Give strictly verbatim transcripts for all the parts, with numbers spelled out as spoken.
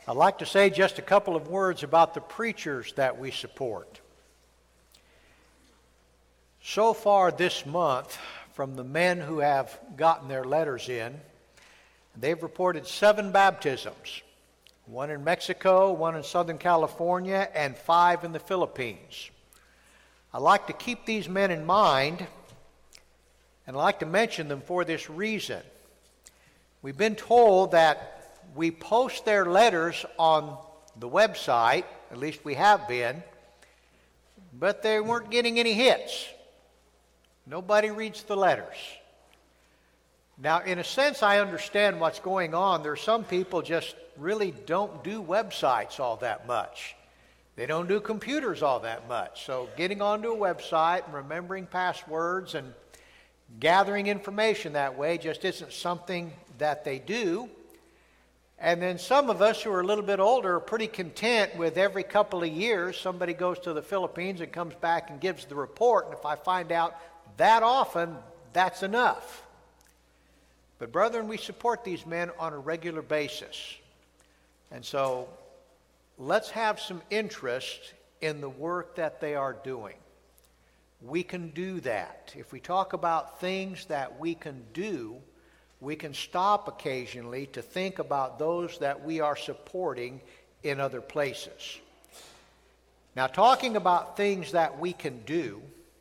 I'd like to say just a couple of words about the preachers that we support. So far this month, from the men who have gotten their letters in, they've reported seven baptisms, one in Mexico, one in Southern California, and five in the Philippines. I like to keep these men in mind, and I like to mention them for this reason. We've been told that we post their letters on the website, at least we have been, but they weren't getting any hits. Nobody reads the letters. Now, in a sense, I understand what's going on. There are some people just really don't do websites all that much. They don't do computers all that much. So getting onto a website and remembering passwords and gathering information that way just isn't something that they do. And then some of us who are a little bit older are pretty content with every couple of years somebody goes to the Philippines and comes back and gives the report. And if I find out that often, that's enough. But brethren, we support these men on a regular basis. And so let's have some interest in the work that they are doing. We can do that. If we talk about things that we can do, we can stop occasionally to think about those that we are supporting in other places. Now, talking about things that we can do,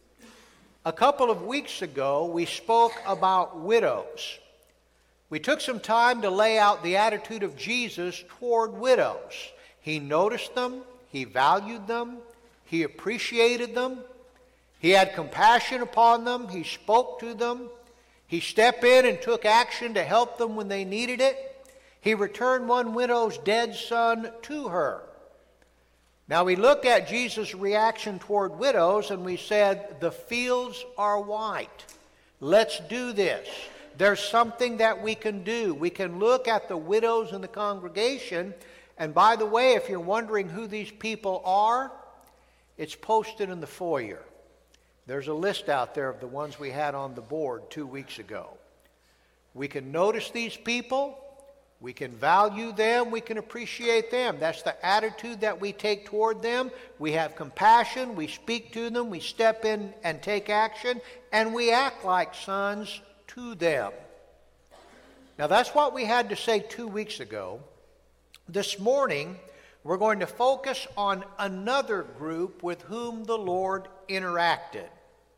a couple of weeks ago we spoke about widows. We took some time to lay out the attitude of Jesus toward widows. He noticed them, he valued them, he appreciated them, he had compassion upon them, he spoke to them. He stepped in and took action to help them when they needed it. He returned one widow's dead son to her. Now we looked at Jesus' reaction toward widows and we said, the fields are white. Let's do this. There's something that we can do. We can look at the widows in the congregation. And by the way, if you're wondering who these people are, it's posted in the foyer. There's a list out there of the ones we had on the board two weeks ago. We can notice these people, we can value them, we can appreciate them. That's the attitude that we take toward them. We have compassion, we speak to them, we step in and take action, and we act like sons to them. Now that's what we had to say two weeks ago. This morning, we're going to focus on another group with whom the Lord interacted.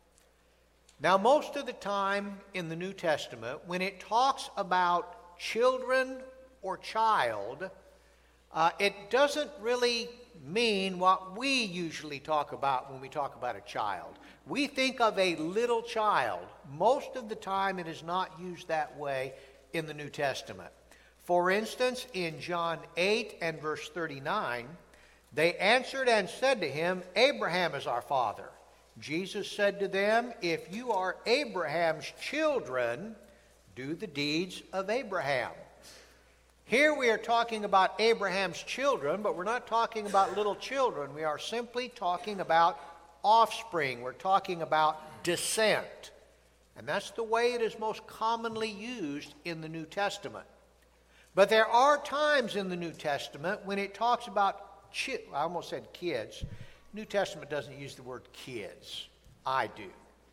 Now, most of the time in the New Testament, when it talks about children or child, uh, it doesn't really mean what we usually talk about when we talk about a child. We think of a little child. Most of the time, it is not used that way in the New Testament. For instance, in John eight and verse thirty-nine, they answered and said to him, Abraham is our father. Jesus said to them, if you are Abraham's children, do the deeds of Abraham. Here we are talking about Abraham's children, but we're not talking about little children. We are simply talking about offspring. We're talking about descent. And that's the way it is most commonly used in the New Testament. But there are times in the New Testament when it talks about, chi- I almost said kids. New Testament doesn't use the word kids. I do.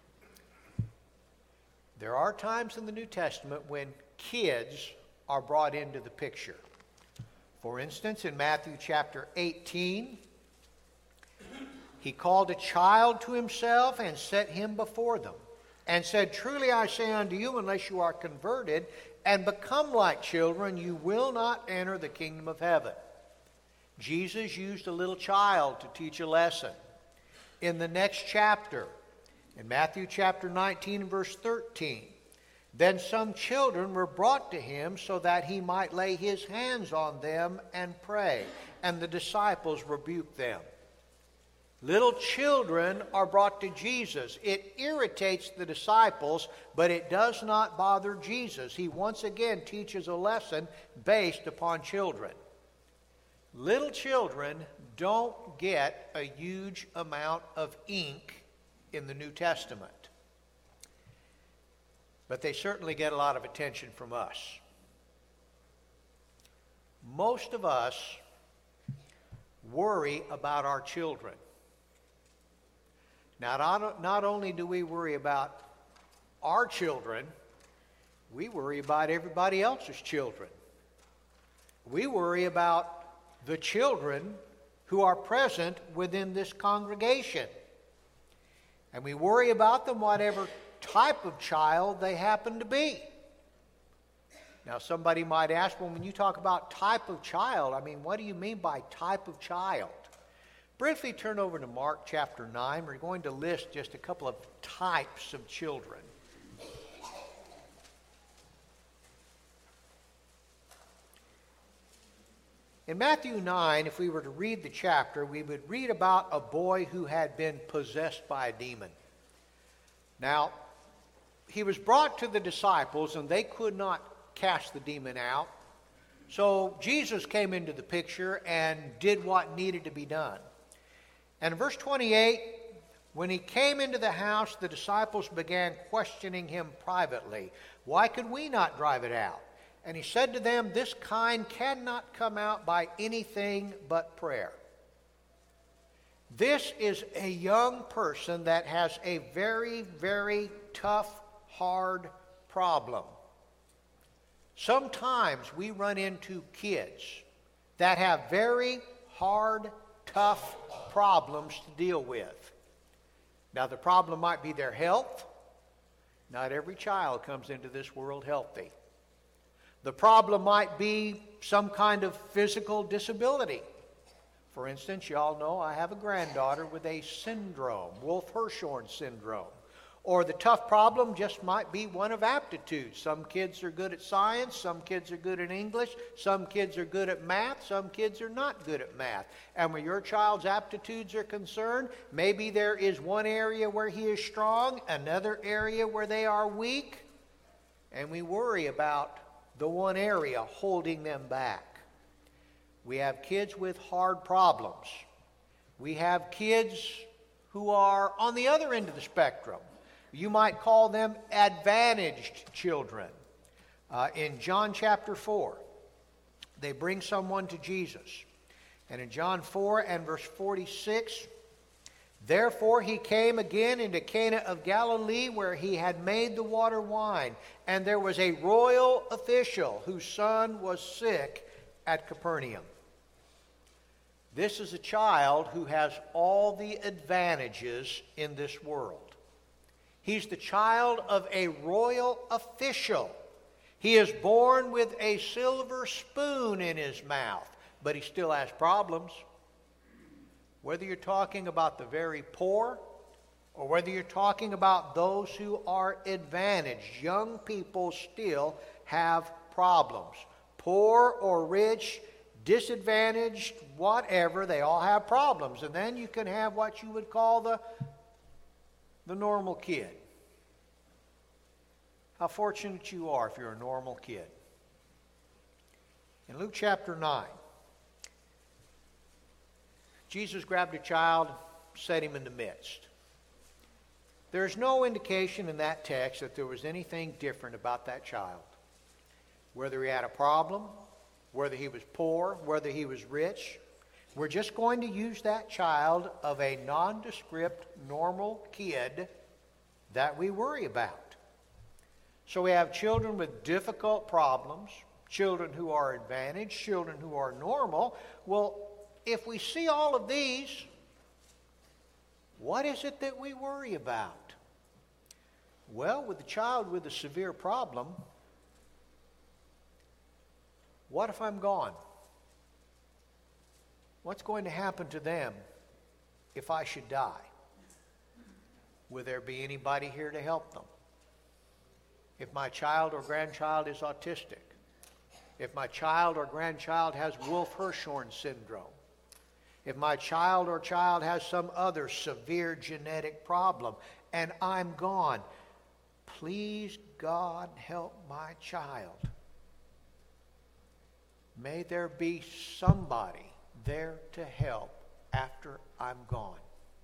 There are times in the New Testament when kids are brought into the picture. For instance, in Matthew chapter eighteen, he called a child to himself and set him before them, and said, truly I say unto you, unless you are converted and become like children, you will not enter the kingdom of heaven. Jesus used a little child to teach a lesson. In the next chapter, in Matthew chapter nineteen and verse thirteen, then some children were brought to him so that he might lay his hands on them and pray. And the disciples rebuked them. Little children are brought to Jesus. It irritates the disciples, but it does not bother Jesus. He once again teaches a lesson based upon children. Little children don't get a huge amount of ink in the New Testament. But they certainly get a lot of attention from us. Most of us worry about our children. Now, not, not only do we worry about our children, we worry about everybody else's children. We worry about the children who are present within this congregation. And we worry about them whatever type of child they happen to be. Now, somebody might ask, well, when you talk about type of child, I mean, what do you mean by type of child? Briefly turn over to Mark chapter nine. We're going to list just a couple of types of children. In Matthew nine, if we were to read the chapter, we would read about a boy who had been possessed by a demon. Now, he was brought to the disciples, and they could not cast the demon out. So Jesus came into the picture and did what needed to be done. And in verse twenty-eight, when he came into the house, the disciples began questioning him privately. Why could we not drive it out? And he said to them, this kind cannot come out by anything but prayer. This is a young person that has a very, very tough, hard problem. Sometimes we run into kids that have very hard, tough problems to deal with. Now, the problem might be their health. Not every child comes into this world healthy. The problem might be some kind of physical disability. For instance, you all know I have a granddaughter with a syndrome, Wolff-Hirschhorn syndrome. Or the tough problem just might be one of aptitude. Some kids are good at science, some kids are good at English, some kids are good at math, some kids are not good at math. And where your child's aptitudes are concerned, maybe there is one area where he is strong, another area where they are weak, and we worry about the one area holding them back. We have kids with hard problems. We have kids who are on the other end of the spectrum. You might call them advantaged children. Uh, in John chapter four, they bring someone to Jesus. And in John four and verse forty-six, therefore he came again into Cana of Galilee, where he had made the water wine. And there was a royal official whose son was sick at Capernaum. This is a child who has all the advantages in this world. He's the child of a royal official. He is born with a silver spoon in his mouth, but he still has problems. Whether you're talking about the very poor, or whether you're talking about those who are advantaged, young people still have problems. Poor or rich, disadvantaged, whatever, they all have problems. And then you can have what you would call the, the normal kid. How fortunate you are if you're a normal kid. In Luke chapter nine, Jesus grabbed a child, set him in the midst. There's no indication in that text that there was anything different about that child. Whether he had a problem, whether he was poor, whether he was rich. We're just going to use that child of a nondescript, normal kid that we worry about. So we have children with difficult problems, children who are advantaged, children who are normal. Well, if we see all of these, what is it that we worry about? Well, with the child with a severe problem, what if I'm gone? What's going to happen to them if I should die? Will there be anybody here to help them? If my child or grandchild is autistic, if my child or grandchild has Wolff-Hirschhorn syndrome, if my child or child has some other severe genetic problem and I'm gone, please, God, help my child. May there be somebody there to help after I'm gone.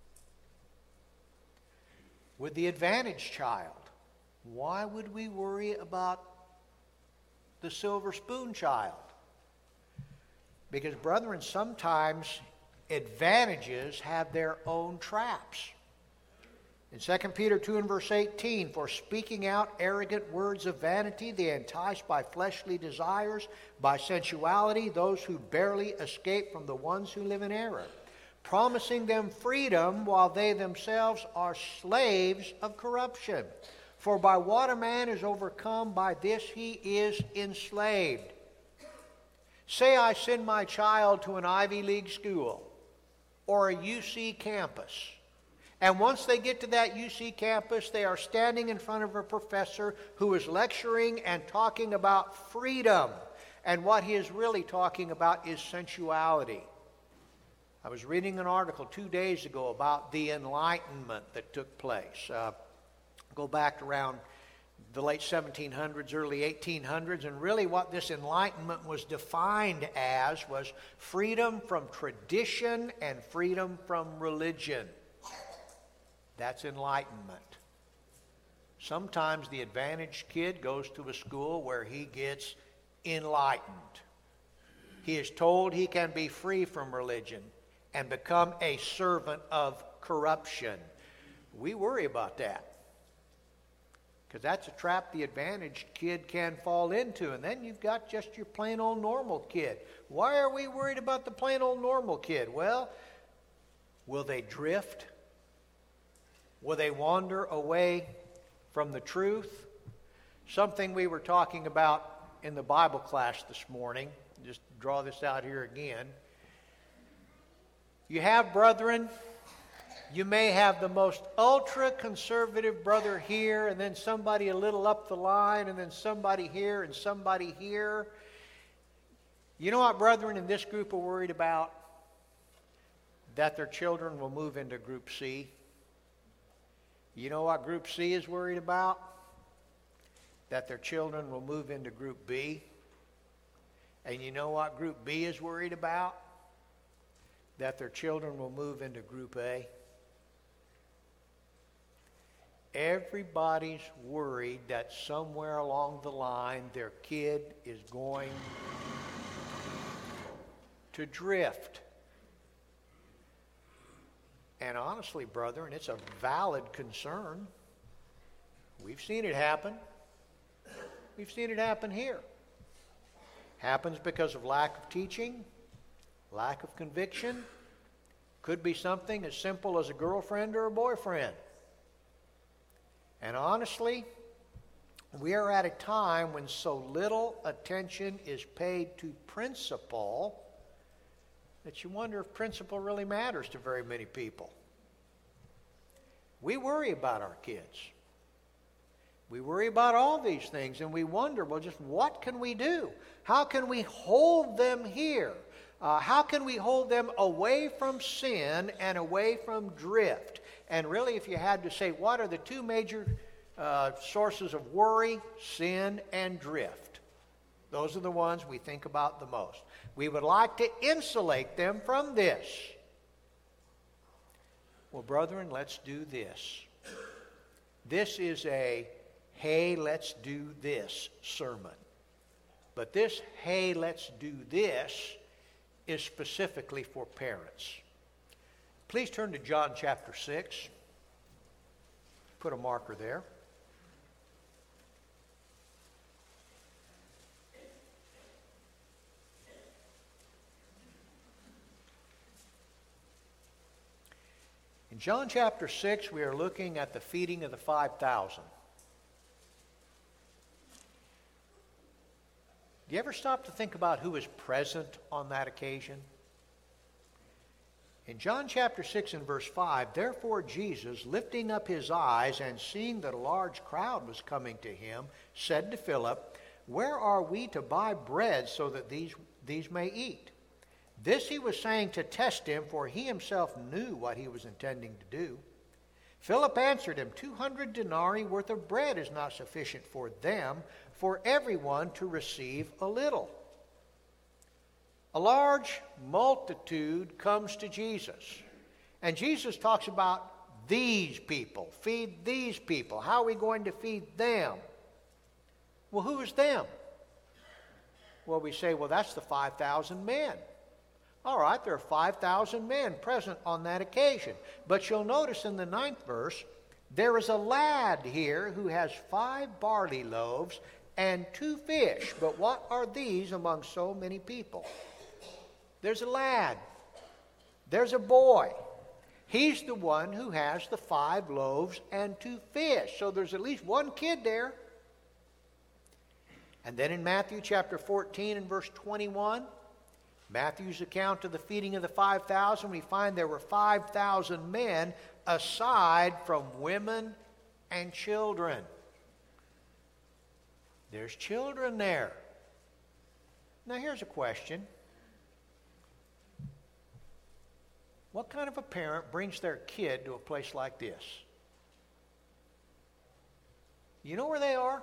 With the advantaged child, why would we worry about the silver spoon child? Because, brethren, sometimes advantages have their own traps. In Second Peter two and verse eighteen, for speaking out arrogant words of vanity, they entice by fleshly desires, by sensuality, those who barely escape from the ones who live in error, promising them freedom while they themselves are slaves of corruption. For by what a man is overcome, by this he is enslaved. Say I send my child to an Ivy League school or a U C campus. And once they get to that U C campus, they are standing in front of a professor who is lecturing and talking about freedom. And what he is really talking about is sensuality. I was reading an article two days ago about the Enlightenment that took place. Uh, go back around the late seventeen hundreds, early eighteen hundreds, and really what this Enlightenment was defined as was freedom from tradition and freedom from religion. That's enlightenment. Sometimes the advantaged kid goes to a school where he gets enlightened. He is told he can be free from religion and become a servant of corruption. We worry about that, because that's a trap the advantaged kid can fall into. And then you've got just your plain old normal kid. Why are we worried about the plain old normal kid? Well, will they drift? Will they wander away from the truth? Something we were talking about in the Bible class this morning. Just draw this out here again. You have brethren. You may have the most ultra-conservative brother here, and then somebody a little up the line, and then somebody here and somebody here. You know what brethren in this group are worried about? That their children will move into Group C. You know what Group C is worried about? That their children will move into Group B. And you know what Group B is worried about? That their children will move into Group A. Everybody's worried that somewhere along the line their kid is going to drift. And honestly, brethren, it's a valid concern. We've seen it happen. We've seen it happen here. Happens because of lack of teaching, lack of conviction. Could be something as simple as a girlfriend or a boyfriend. And honestly, we are at a time when so little attention is paid to principle that you wonder if principle really matters to very many people. We worry about our kids. We worry about all these things, and we wonder, well, just what can we do? How can we hold them here? Uh, how can we hold them away from sin and away from drift? And really, if you had to say, what are the two major uh, sources of worry? Sin and drift. Those are the ones we think about the most. We would like to insulate them from this. Well, brethren, let's do this. This is a, hey, let's do this sermon. But this, hey, let's do this, is specifically for parents. Please turn to John chapter six. Put a marker there. In John chapter six, we are looking at the feeding of the five thousand. Do you ever stop to think about who was present on that occasion? In John chapter six and verse five, therefore Jesus, lifting up his eyes and seeing that a large crowd was coming to him, said to Philip, where are we to buy bread so that these, these may eat? This he was saying to test him, for he himself knew what he was intending to do. Philip answered him, two hundred denarii worth of bread is not sufficient for them, for everyone to receive a little. A large multitude comes to Jesus. And Jesus talks about these people. Feed these people. How are we going to feed them? Well, who is them? Well, we say, well, that's the five thousand men. All right, there are five thousand men present on that occasion. But you'll notice in the ninth verse, there is a lad here who has five barley loaves and two fish. But what are these among so many people? There's a lad. There's a boy. He's the one who has the five loaves and two fish. So there's at least one kid there. And then in Matthew chapter fourteen and verse twenty-one, Matthew's account of the feeding of the five thousand, we find there were five thousand men aside from women and children. There's children there. Now here's a question. What kind of a parent brings their kid to a place like this? You know where they are?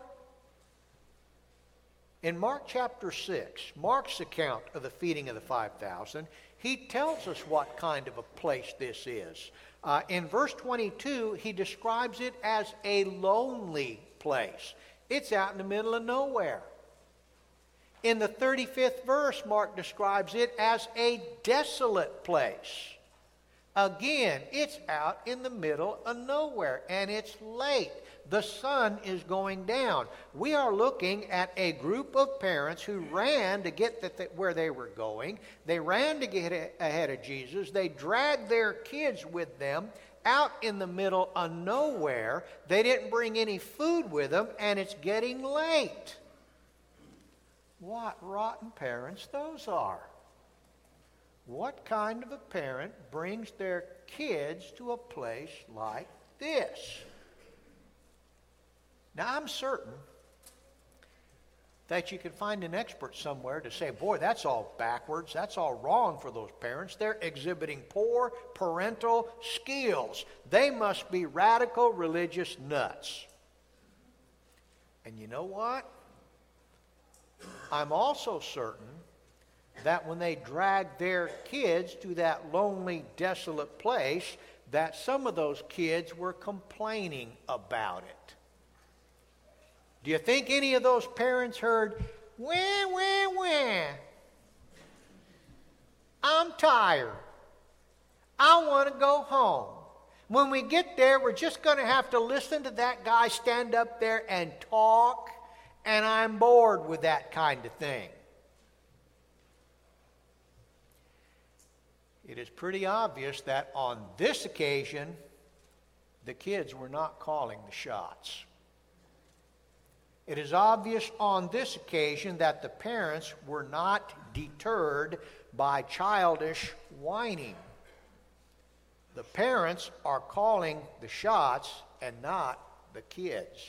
In Mark chapter six, Mark's account of the feeding of the five thousand, he tells us what kind of a place this is. Uh, in verse twenty-two, he describes it as a lonely place. It's out in the middle of nowhere. In the thirty-fifth verse, Mark describes it as a desolate place. Again, it's out in the middle of nowhere, and it's late. The sun is going down. We are looking at a group of parents who ran to get the th- where they were going. They ran to get a- ahead of Jesus. They dragged their kids with them out in the middle of nowhere. They didn't bring any food with them, and it's getting late. What rotten parents those are. What kind of a parent brings their kids to a place like this? Now, I'm certain that you can find an expert somewhere to say, boy, that's all backwards. That's all wrong for those parents. They're exhibiting poor parental skills. They must be radical religious nuts. And you know what? I'm also certain that when they drag their kids to that lonely, desolate place, that some of those kids were complaining about it. Do you think any of those parents heard, wah, wah, wah? I'm tired. I want to go home. When we get there, we're just going to have to listen to that guy stand up there and talk, and I'm bored with that kind of thing. It is pretty obvious that on this occasion, the kids were not calling the shots. It is obvious on this occasion that the parents were not deterred by childish whining. The parents are calling the shots and not the kids.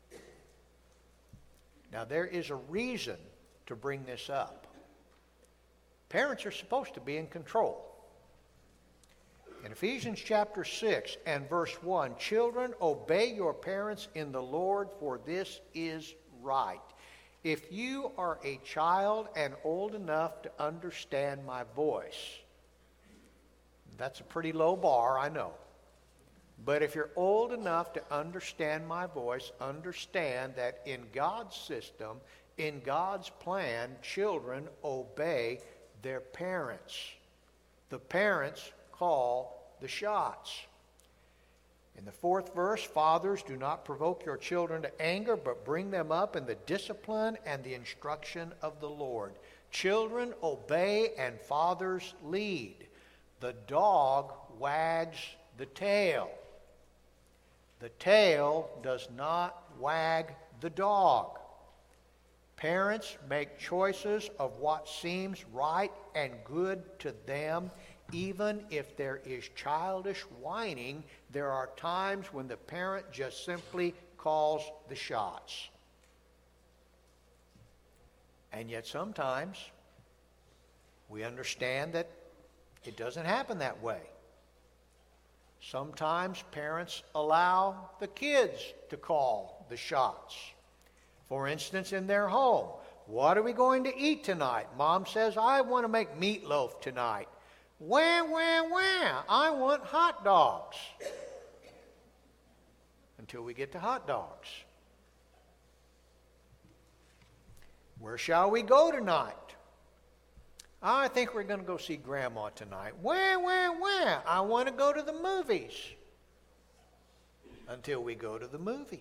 Now, there is a reason to bring this up. Parents are supposed to be in control. In Ephesians chapter six and verse one, children, obey your parents in the Lord, for this is right. If you are a child and old enough to understand my voice, that's a pretty low bar, I know. But if you're old enough to understand my voice, understand that in God's system, in God's plan, children obey their parents. The parents call the shots. In the fourth verse, fathers, do not provoke your children to anger, but bring them up in the discipline and the instruction of the Lord. Children obey and fathers lead. The dog wags the tail. The tail does not wag the dog. Parents make choices of what seems right and good to them. Even if there is childish whining, there are times when the parent just simply calls the shots. And yet sometimes we understand that it doesn't happen that way. Sometimes parents allow the kids to call the shots. For instance, in their home, what are we going to eat tonight? Mom says, I want to make meatloaf tonight. Wah, wah, wah, I want hot dogs. Until we get to hot dogs. Where shall we go tonight? I think we're going to go see Grandma tonight. Where, where, where? I want to go to the movies. Until we go to the movies.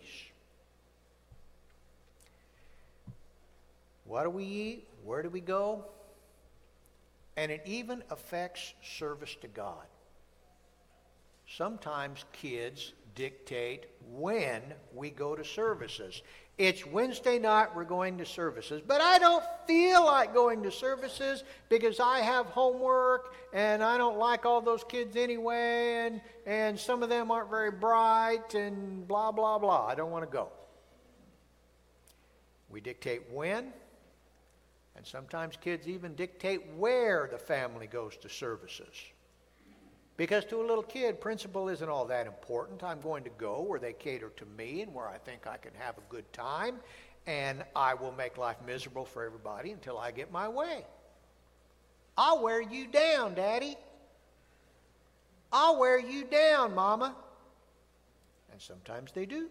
What do we eat? Where do we go? And it even affects service to God. Sometimes kids dictate when we go to services. It's Wednesday night, we're going to services, but I don't feel like going to services because I have homework and I don't like all those kids anyway, and, and some of them aren't very bright and blah, blah, blah. I don't want to go. We dictate when, and sometimes kids even dictate where the family goes to services. Because to a little kid, principle isn't all that important. I'm going to go where they cater to me and where I think I can have a good time, and I will make life miserable for everybody until I get my way. I'll wear you down, Daddy. I'll wear you down, Mama. And sometimes they do.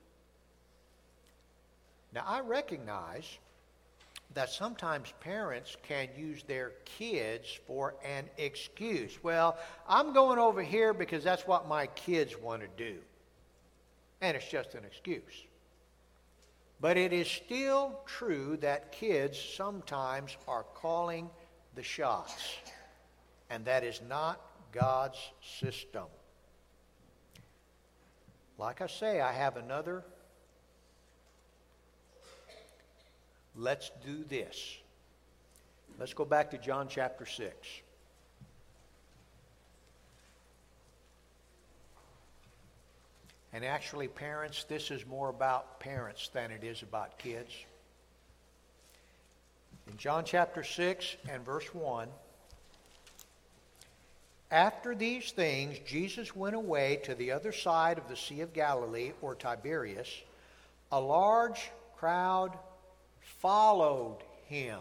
Now, I recognize that sometimes parents can use their kids for an excuse. Well, I'm going over here because that's what my kids want to do. And it's just an excuse. But it is still true that kids sometimes are calling the shots. And that is not God's system. Like I say, I have another let's do this. Let's go back to John chapter six. And actually, parents, this is more about parents than it is about kids. In John chapter six and verse one, after these things, Jesus went away to the other side of the Sea of Galilee, or Tiberias. A large crowd followed him.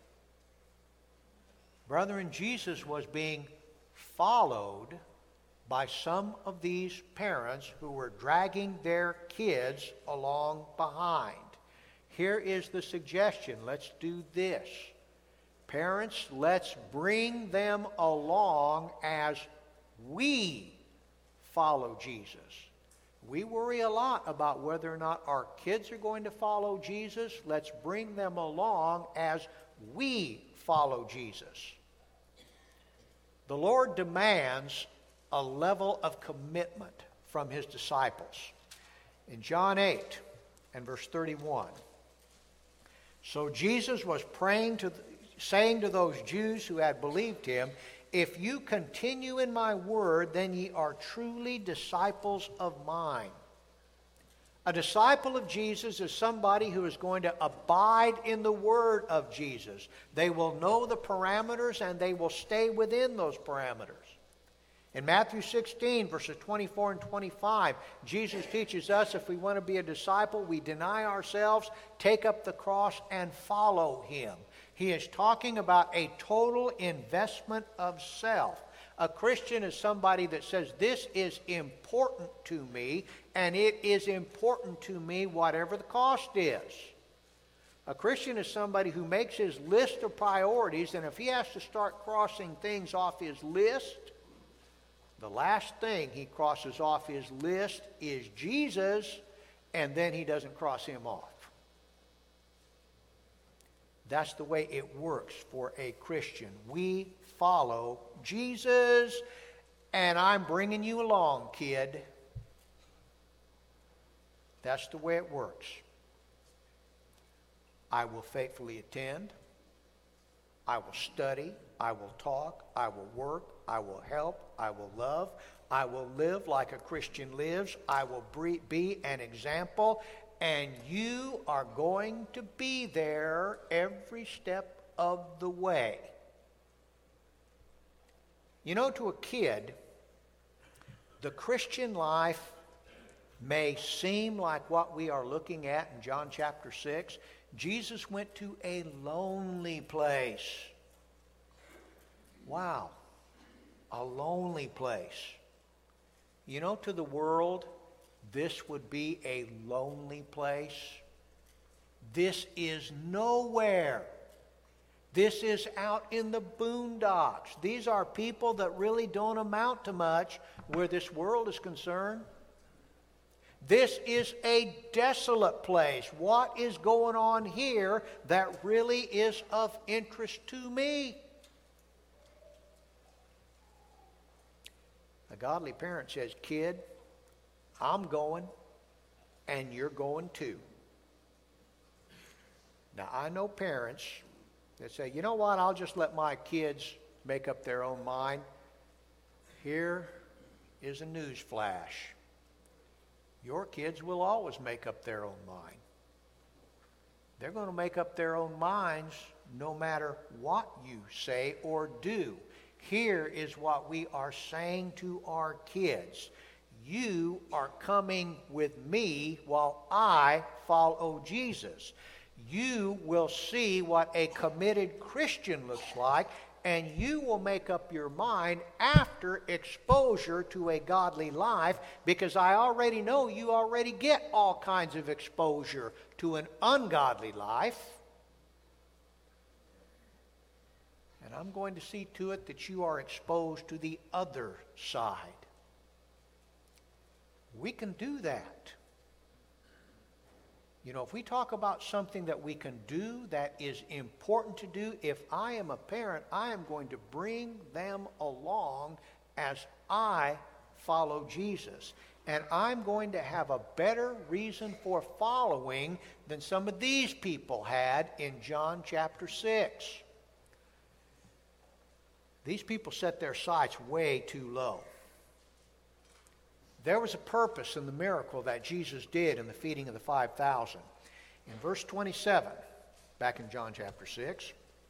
Brethren, Jesus was being followed by some of these parents who were dragging their kids along behind. Here is the suggestion. Let's do this. Parents, let's bring them along as we follow Jesus. We worry a lot about whether or not our kids are going to follow Jesus. Let's bring them along as we follow Jesus. The Lord demands a level of commitment from his disciples. In John eight and verse thirty-one, so Jesus was praying to, saying to those Jews who had believed him, if you continue in my word, then ye are truly disciples of mine. A disciple of Jesus is somebody who is going to abide in the word of Jesus. They will know the parameters and they will stay within those parameters. In Matthew sixteen, verses twenty-four and twenty-five, Jesus teaches us if we want to be a disciple, we deny ourselves, take up the cross, and follow him. He is talking about a total investment of self. A Christian is somebody that says, this is important to me, and it is important to me whatever the cost is. A Christian is somebody who makes his list of priorities, and if he has to start crossing things off his list, the last thing he crosses off his list is Jesus, and then he doesn't cross him off. That's the way it works for a Christian. We follow Jesus, and I'm bringing you along, kid. That's the way it works. I will faithfully attend. I will study. I will talk. I will work. I will help. I will love. I will live like a Christian lives. I will be an example. And you are going to be there every step of the way. You know, to a kid, the Christian life may seem like what we are looking at in John chapter six. Jesus went to a lonely place. Wow, a lonely place. You know, to the world, this would be a lonely place. This is nowhere. This is out in the boondocks. These are people that really don't amount to much where this world is concerned. This is a desolate place. What is going on here that really is of interest to me? A godly parent says, kid, I'm going, and you're going too. Now, I know parents that say, you know what, I'll just let my kids make up their own mind. Here is a news flash. Your kids will always make up their own mind. They're going to make up their own minds no matter what you say or do. Here is what we are saying to our kids. You are coming with me while I follow Jesus. You will see what a committed Christian looks like, and you will make up your mind after exposure to a godly life, because I already know you already get all kinds of exposure to an ungodly life. And I'm going to see to it that you are exposed to the other side. We can do that. You know, if we talk about something that we can do that is important to do, if I am a parent, I am going to bring them along as I follow Jesus. And I'm going to have a better reason for following than some of these people had in John chapter six. These people set their sights way too low. There was a purpose in the miracle that Jesus did in the feeding of the five thousand. In verse twenty-seven, back in John chapter six,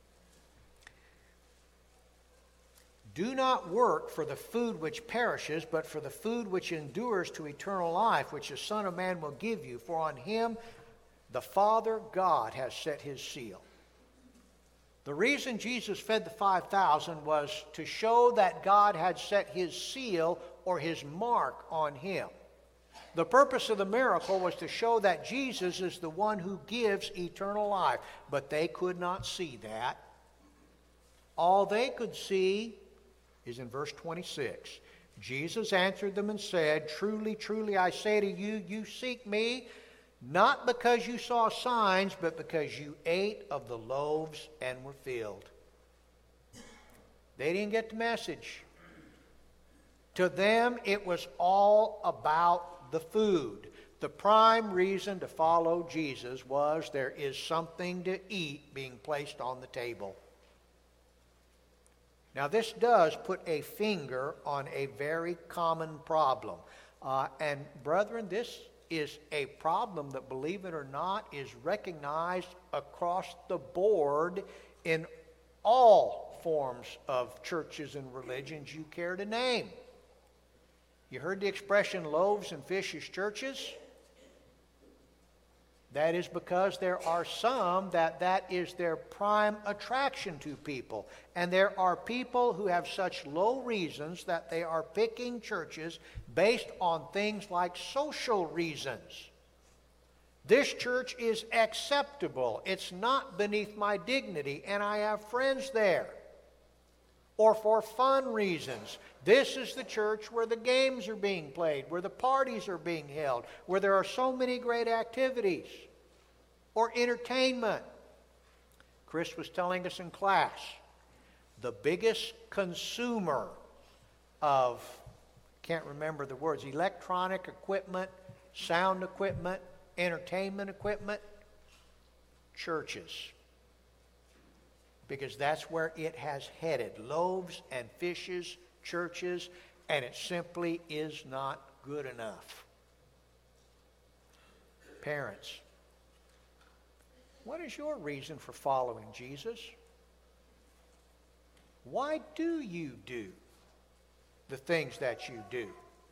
do not work for the food which perishes, but for the food which endures to eternal life, which the Son of Man will give you, for on him the Father God has set his seal. The reason Jesus fed the five thousand was to show that God had set his seal or his mark on him. The purpose of the miracle was to show that Jesus is the one who gives eternal life. But they could not see that. All they could see is in verse twenty-six. Jesus answered them and said, truly, truly, I say to you, you seek me, not because you saw signs, but because you ate of the loaves and were filled. They didn't get the message. To them, it was all about the food. The prime reason to follow Jesus was there is something to eat being placed on the table. Now, this does put a finger on a very common problem. Uh, and brethren, this is a problem that, believe it or not, is recognized across the board in all forms of churches and religions you care to name. You heard the expression loaves and fishes churches? That is because there are some that that is their prime attraction to people. And there are people who have such low reasons that they are picking churches based on things like social reasons. This church is acceptable. It's not beneath my dignity, and I have friends there. Or for fun reasons. This is the church where the games are being played, where the parties are being held, where there are so many great activities. Or entertainment. Chris was telling us in class, the biggest consumer of, can't remember the words, electronic equipment, sound equipment, entertainment equipment, churches. Because that's where it has headed. Loaves and fishes, churches, and it simply is not good enough. Parents, what is your reason for following Jesus? Why do you do the things that you do?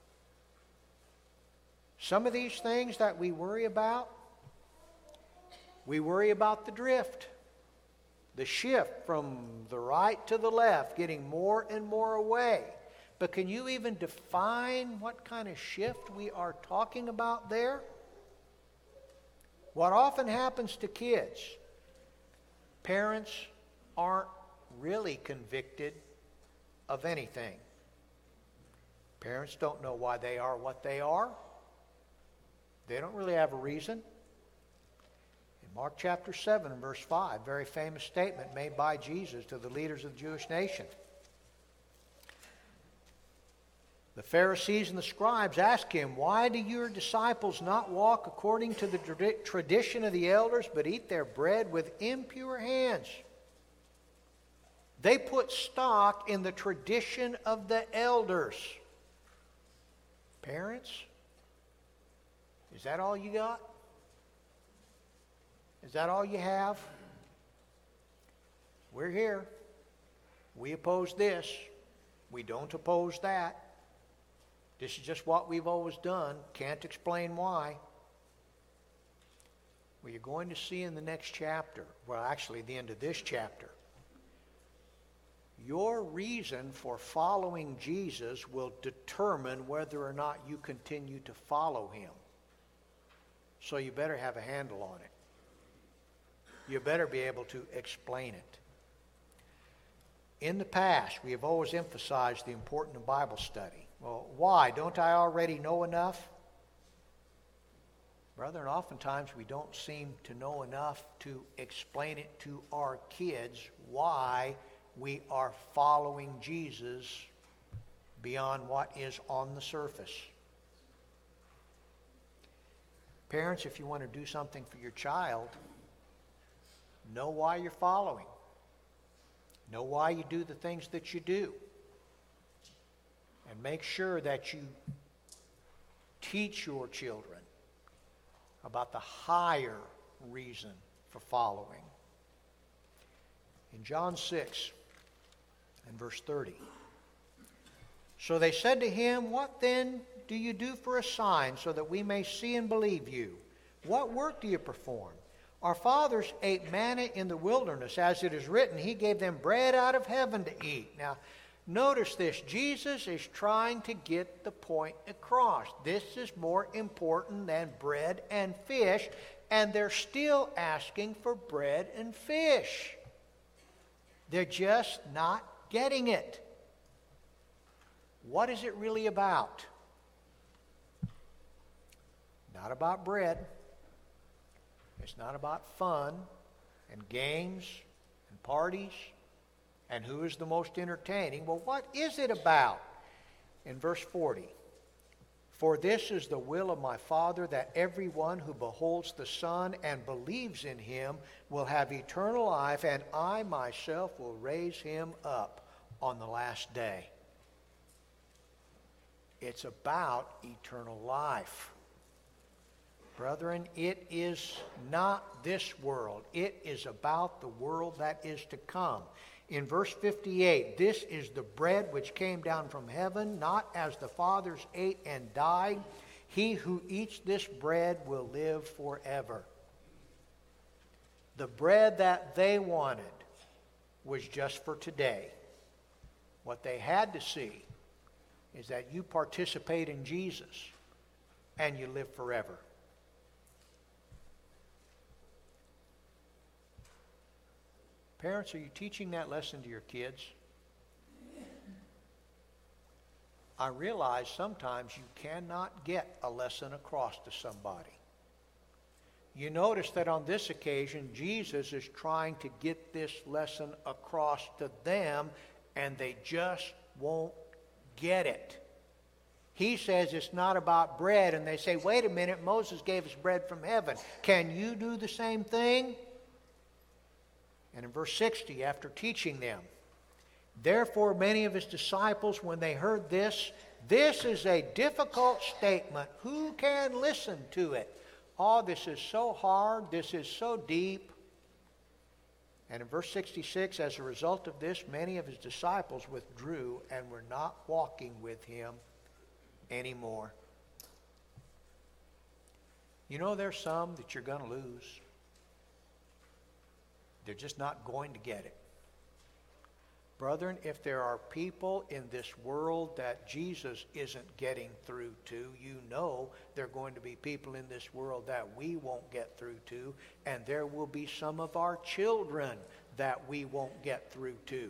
Some of these things that we worry about, we worry about the drift. The shift from the right to the left, getting more and more away. But can you even define what kind of shift we are talking about there? What often happens to kids, parents aren't really convicted of anything. Parents don't know why they are what they are. They don't really have a reason. In Mark chapter seven and verse five, very famous statement made by Jesus to the leaders of the Jewish nation. The Pharisees and the scribes asked him, "Why do your disciples not walk according to the tra- tradition of the elders, but eat their bread with impure hands?" They put stock in the tradition of the elders. Parents, is that all you got? Is that all you have? We're here. We oppose this. We don't oppose that. This is just what we've always done. Can't explain why. Well, you're going to see in the next chapter, well, actually, the end of this chapter, your reason for following Jesus will determine whether or not you continue to follow him. So you better have a handle on it. You better be able to explain it. In the past, we have always emphasized the importance of Bible study. Well, why? Don't I already know enough? Brethren, oftentimes we don't seem to know enough to explain it to our kids why we are following Jesus beyond what is on the surface. Parents, if you want to do something for your child, know why you're following. Know why you do the things that you do. And make sure that you teach your children about the higher reason for following. In John six and verse thirty. So they said to him, "What then do you do for a sign so that we may see and believe you? What work do you perform? Our fathers ate manna in the wilderness, as it is written, he gave them bread out of heaven to eat." Now, notice this. Jesus is trying to get the point across. This is more important than bread and fish, and they're still asking for bread and fish. They're just not getting it. What is it really about? Not about bread. It's not about fun and games and parties and who is the most entertaining. Well, what is it about? In verse forty, "For this is the will of my Father, that everyone who beholds the Son and believes in him will have eternal life, and I myself will raise him up on the last day." It's about eternal life. Brethren, it is not this world. It is about the world that is to come. In verse fifty-eight, "This is the bread which came down from heaven, not as the fathers ate and died. He who eats this bread will live forever." The bread that they wanted was just for today. What they had to see is that you participate in Jesus and you live forever. Parents, are you teaching that lesson to your kids? I realize sometimes you cannot get a lesson across to somebody. You notice that on this occasion, Jesus is trying to get this lesson across to them, and they just won't get it. He says it's not about bread, and they say, "Wait a minute, Moses gave us bread from heaven. Can you do the same thing?" And in verse sixty, after teaching them, "Therefore many of his disciples, when they heard this," this is a difficult statement. Who can listen to it? Oh, this is so hard. This is so deep. And in verse sixty-six, "As a result of this, many of his disciples withdrew and were not walking with him anymore." You know, there's some that you're going to lose. They're just not going to get it. Brethren, if there are people in this world that Jesus isn't getting through to, you know there are going to be people in this world that we won't get through to, and there will be some of our children that we won't get through to.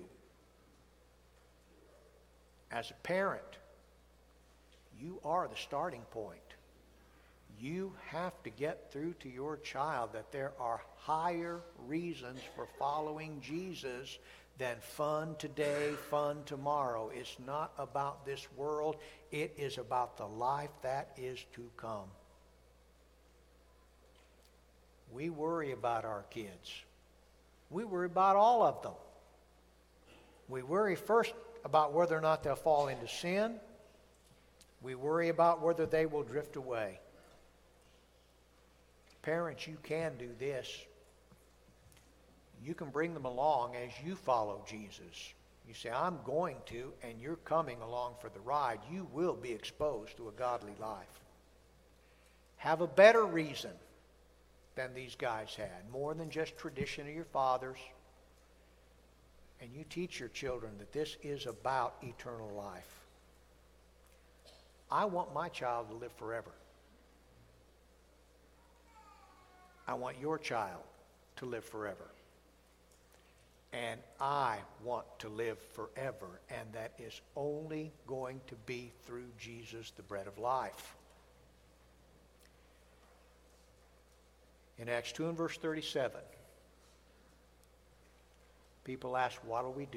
As a parent, you are the starting point. You have to get through to your child that there are higher reasons for following Jesus than fun today, fun tomorrow. It's not about this world. It is about the life that is to come. We worry about our kids. We worry about all of them. We worry first about whether or not they'll fall into sin. We worry about whether they will drift away. Parents, you can do this. You can bring them along as you follow Jesus. You say, I'm going to, and you're coming along for the ride. You will be exposed to a godly life. Have a better reason than these guys had, more than just tradition of your fathers. And you teach your children that this is about eternal life. I want my child to live forever. I want your child to live forever. And I want to live forever, and that is only going to be through Jesus, the bread of life. In Acts two and verse thirty-seven, people asked, what do we do?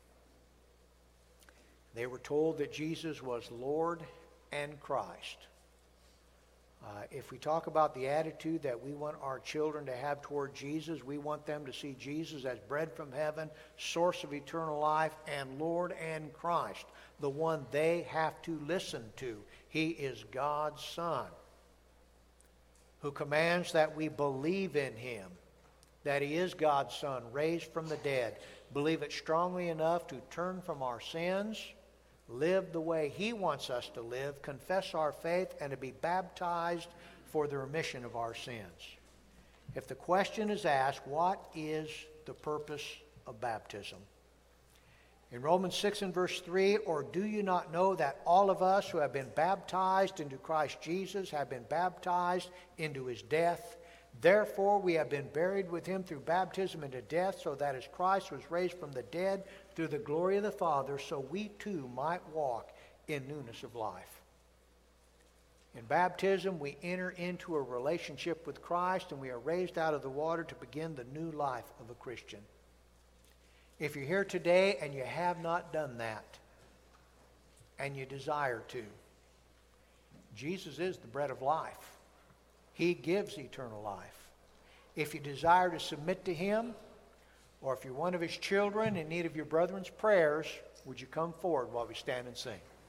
They were told that Jesus was Lord and Christ. Uh, if we talk about the attitude that we want our children to have toward Jesus, we want them to see Jesus as bread from heaven, source of eternal life, and Lord and Christ, the one they have to listen to. He is God's Son, who commands that we believe in him, that he is God's Son, raised from the dead. Believe it strongly enough to turn from our sins, live the way he wants us to live, confess our faith, and to be baptized for the remission of our sins. If the question is asked, what is the purpose of baptism? In Romans six and verse three, or do you not know that all of us who have been baptized into Christ Jesus have been baptized into his death? Therefore we have been buried with him through baptism into death, so that as Christ was raised from the dead through the glory of the Father, so we too might walk in newness of life. In baptism, we enter into a relationship with Christ, and we are raised out of the water to begin the new life of a Christian. If you're here today and you have not done that, and you desire to, Jesus is the bread of life. He gives eternal life. If you desire to submit to him, or if you're one of his children in need of your brethren's prayers, would you come forward while we stand and sing?